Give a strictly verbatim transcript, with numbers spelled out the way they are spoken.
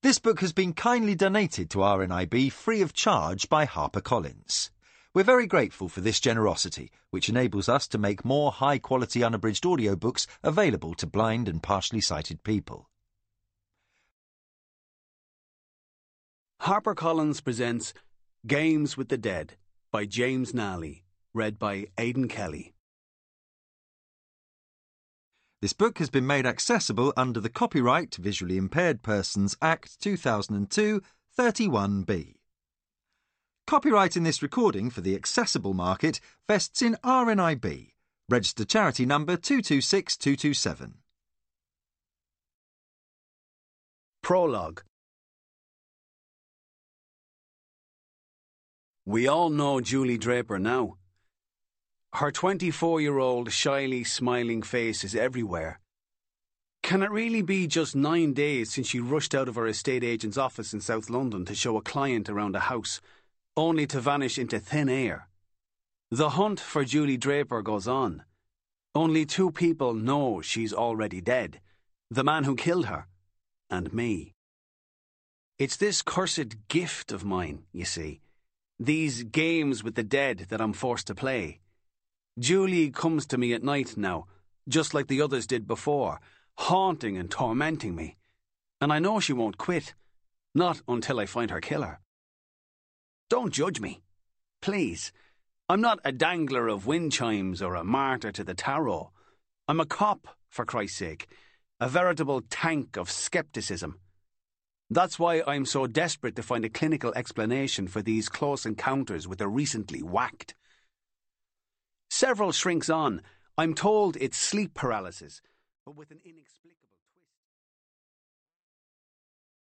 This book has been kindly donated to R N I B free of charge by HarperCollins. We're very grateful for this generosity, which enables us to make more high-quality unabridged audiobooks available to blind and partially sighted people. HarperCollins presents Games with the Dead by James Nally, read by Aidan Kelly. This book has been made accessible under the Copyright Visually Impaired Persons Act two thousand two, thirty-one B. Copyright in this recording for the accessible market vests in R N I B, registered charity number two two six two two seven. Prologue. We all know Julie Draper now. Her twenty-four-year-old, shyly smiling face is everywhere. Can it really be just nine days since she rushed out of her estate agent's office in South London to show a client around a house, only to vanish into thin air? The hunt for Julie Draper goes on. Only two people know she's already dead: the man who killed her, and me. It's this cursed gift of mine, you see, these games with the dead that I'm forced to play. Julie comes to me at night now, just like the others did before, haunting and tormenting me. And I know she won't quit, not until I find her killer. Don't judge me, please. I'm not a dangler of wind chimes or a martyr to the tarot. I'm a cop, for Christ's sake, a veritable tank of scepticism. That's why I'm so desperate to find a clinical explanation for these close encounters with the recently whacked. Several shrinks on, I'm told it's sleep paralysis, but with an inexplicable...